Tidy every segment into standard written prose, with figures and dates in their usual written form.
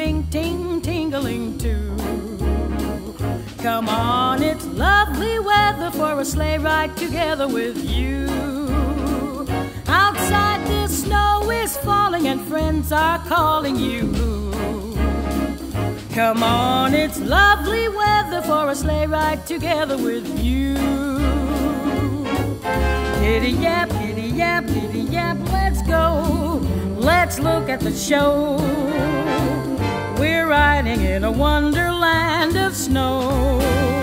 ting, ting, tingling too. Come on, it's lovely weather for a sleigh ride together with you. Outside the snow is falling and friends are calling you. Come on, it's lovely weather for a sleigh ride together with you. Giddy yap, giddy yap, giddy yap, let's go. Let's look at the show. We're riding in a wonderland of snow.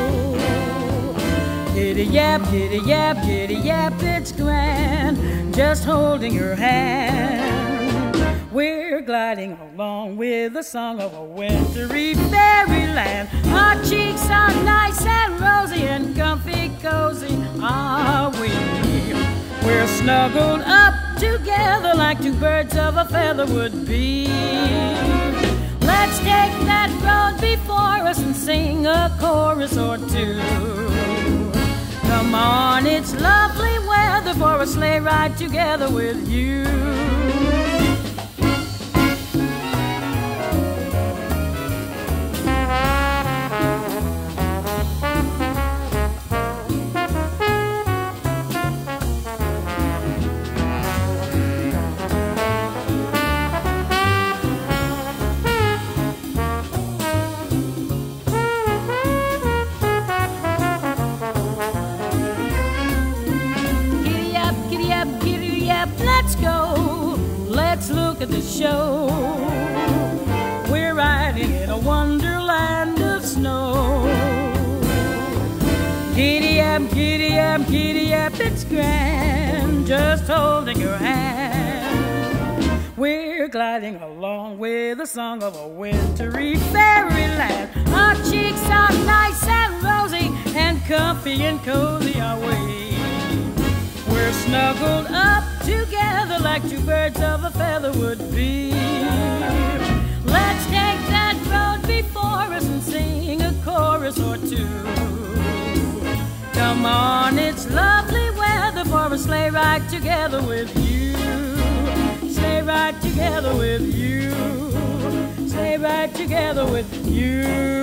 Giddy yap, giddy yap, giddy yap, it's grand, just holding your hand. We're gliding along with the song of a wintry fairyland. Our cheeks are nice and rosy and comfy cozy are we. We're snuggled up together like two birds of a feather would be. Let's take that road before us and sing a chorus or two. Come on, it's lovely weather for a sleigh ride together with you. Let's go, let's look at the show. We're riding in a wonderland of snow. Giddy up, giddy up, giddy up, it's grand, just holding your hand. We're gliding along with the song of a wintry fairyland. Our cheeks are nice and rosy and comfy and cozy are we. We're snuggled up together like two birds of a feather would be. Let's take that road before us and sing a chorus or two. Come on, it's lovely weather for a sleigh ride together with you. Sleigh ride together with you. Sleigh ride together with you.